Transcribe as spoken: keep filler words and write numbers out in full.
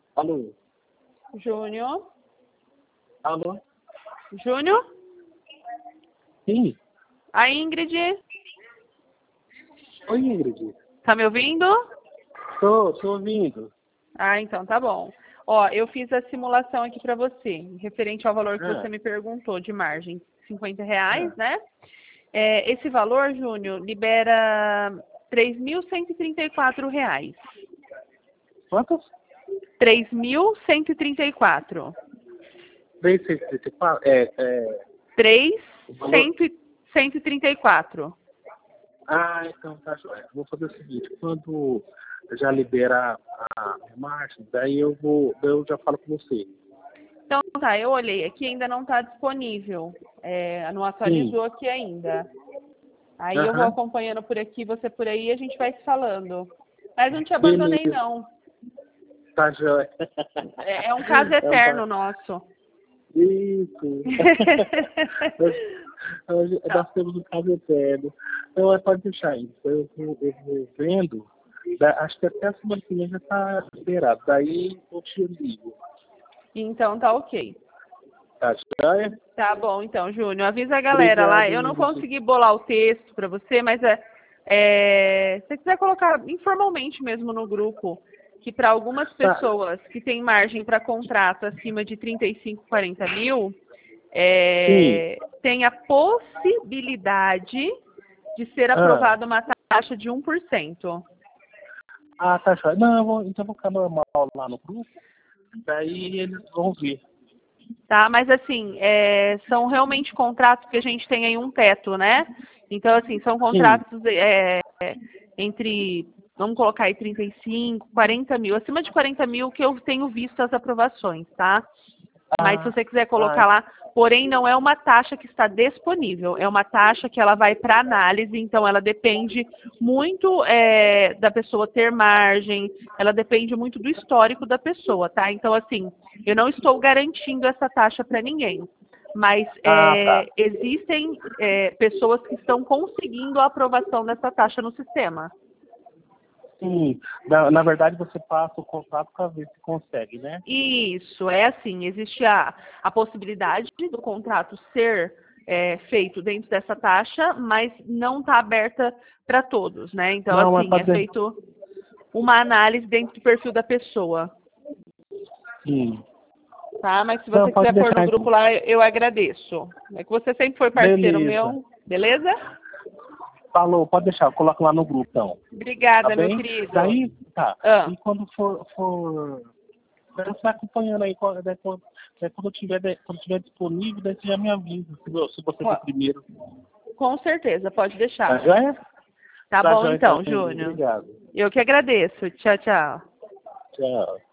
Alô? Júnior? Alô? Júnior? Sim. A Ingrid? Oi, Ingrid. Tá me ouvindo? Tô, tô ouvindo. Ah, então tá bom. Ó, eu fiz a simulação aqui para você, referente ao valor que Ah, você me perguntou de margem, cinquenta reais, ah. né? É, esse valor, Júnior, libera três mil cento e trinta e quatro reais. Quantos? três mil cento e trinta e quatro. três, seis, trinta e quatro? É, é... o valor... três mil cento e trinta e quatro. Ah, então tá joia. Vou fazer o seguinte, quando já liberar a margem, daí eu vou, daí eu já falo com você. Então tá, eu olhei aqui, ainda não está disponível. É, não Sim. atualizou aqui ainda. Aí eu vou Aham. acompanhando por aqui, você por aí, e a gente vai se falando. Mas não te abandonei, Beleza. não. Tá joia. É, é um caso Então tá. eterno nosso. Isso. Hoje nós temos um caso eterno. Então, é, pode deixar isso. Eu vou, eu vou vendo. Da- acho que até a semana que vem já está liberado. Daí eu te ligo. Então tá ok. Tá joia? Tá bom, então, Júnior. Avisa a galera lá. Obrigado, Eu não Ingrid. consegui bolar o texto para você, mas é, é, se você quiser colocar informalmente mesmo no grupo, que para algumas Tá. pessoas que têm margem para contrato acima de trinta e cinco, quarenta mil, Sim. é, tem a possibilidade de ser Ah, aprovada uma taxa de um por cento. ah tá joia. Não, eu vou, então eu vou ficar normal lá no grupo. Daí eles vão ver. Tá? Mas assim, é, são realmente contratos que a gente tem aí um teto, né? Então, assim, são Sim. contratos é, entre, vamos colocar aí trinta e cinco, quarenta mil, acima de quarenta mil que eu tenho visto as aprovações, tá? Mas se Ah, você quiser ah, colocar lá, porém não é uma taxa que está disponível, é uma taxa que ela vai para análise, então ela depende muito é, da pessoa ter margem, ela depende muito do histórico da pessoa, tá? Então, assim, eu não estou garantindo essa taxa para ninguém, mas ah, tá. é, existem é, pessoas que estão conseguindo a aprovação dessa taxa no sistema. Sim. Na, na verdade, você passa o contrato para ver se consegue, né? Isso, é assim, existe a, a possibilidade do contrato ser é, feito dentro dessa taxa, mas não está aberta para todos, né? Então, Não, mas assim, é pode ser. feito uma análise dentro do perfil da pessoa, Sim. tá? Mas se Não, você pode quiser pôr no deixar grupo então. lá, eu agradeço. É que você sempre foi parceiro Beleza. meu, beleza? Falou, pode deixar, eu coloco lá no grupo então. Tá Obrigada, meu bem? querido. Daí, tá. Ah, E quando for, for daí você vai acompanhando aí, quando, daí, quando, daí quando tiver, daí, quando tiver disponível, daí você já me avisa, se, vo- se você for com primeiro. com certeza, pode Tá deixar. joia? Tá Tá bom joia então, então, Ingrid. Júnior. Obrigado. Eu que agradeço. Tchau, tchau. Tchau.